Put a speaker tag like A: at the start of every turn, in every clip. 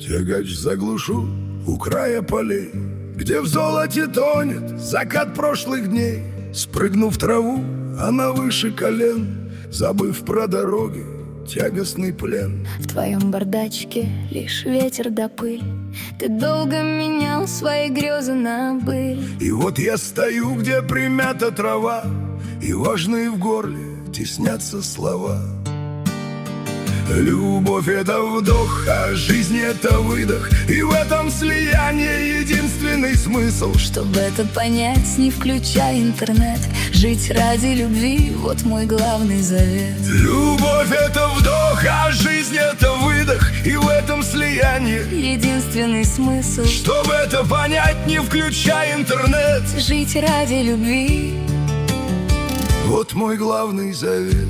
A: Тягач заглушу у края полей, где в золоте тонет закат прошлых дней. Спрыгну в траву, она выше колен, забыв про дороги, тягостный плен.
B: В твоем бардачке лишь ветер да пыль. Ты долго менял свои грезы на быль.
A: И вот я стою, где примята трава, и важные в горле теснятся слова. Любовь — это вдох, а жизнь — это выдох, и в этом слиянии единственный смысл.
B: Чтобы это понять, не включай интернет. Жить ради любви — вот мой главный завет.
A: Любовь — это вдох, а жизнь — это выдох, и в этом слиянии
B: единственный смысл.
A: Чтобы это понять, не включай интернет.
B: Жить ради любви —
A: вот мой главный завет.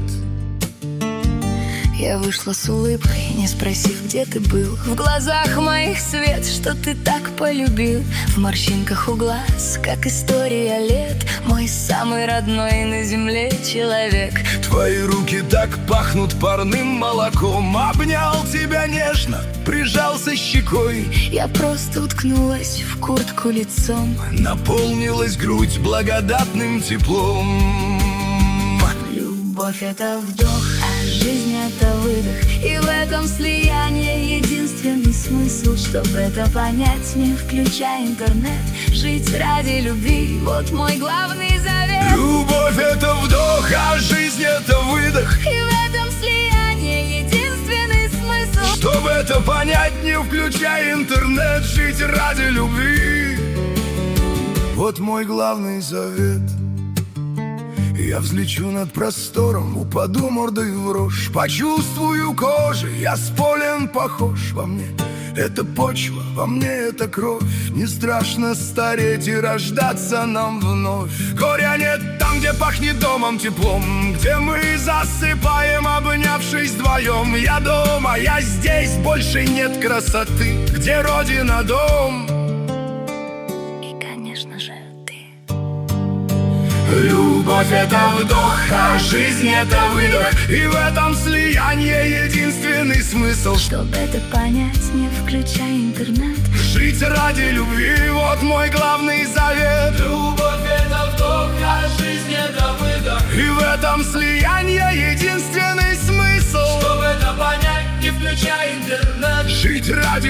B: Я вышла с улыбкой, не спросив, где ты был. В глазах моих свет, что ты так полюбил. В морщинках у глаз, как история лет. Мой самый родной на земле человек.
A: Твои руки так пахнут парным молоком. Обнял тебя нежно, прижался щекой.
B: Я просто уткнулась в куртку лицом.
A: Наполнилась грудь благодатным теплом.
B: Любовь — это вдох, а жизнь — это выдох, и в этом слиянии единственный смысл. Чтобы это понять, не включай интернет. Жить ради любви — вот мой главный завет.
A: Любовь — это вдох, а жизнь — это выдох,
B: и в этом слиянии единственный смысл.
A: Чтобы это понять, не включай интернет. Жить ради любви — вот мой главный завет. Я взлечу над простором, упаду мордой в рожь. Почувствую кожей, я с полем похож. Во мне это почва, во мне это кровь. Не страшно стареть и рождаться нам вновь. Горя нет там, где пахнет домом теплом, где мы засыпаем, обнявшись вдвоем. Я дома, я здесь, больше нет красоты. Где родина, дом?
B: И, конечно же, ты.
A: Любовь — это вдох, а жизнь — это выдох, и в этом слиянии единственный смысл.
B: Чтобы это понять, не включай интернет.
A: Жить ради любви — вот мой главный завет. Любовь — это вдох, а жизнь — это выдох, и в этом слиянии единственный смысл. Чтобы это понять, не включай интернет. Жить ради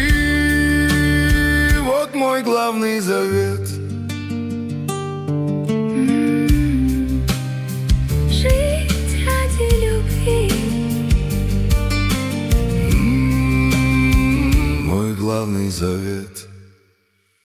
A: любви — вот мой главный завет.
B: Жить ради любви
A: Мой главный завет.